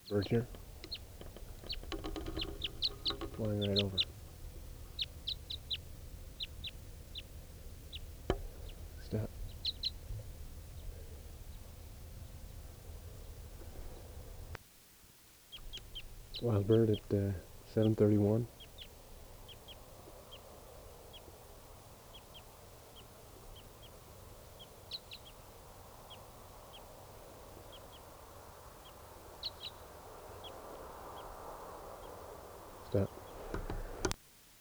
Bird here. Flying right over. Step. Wild bird at 7:31.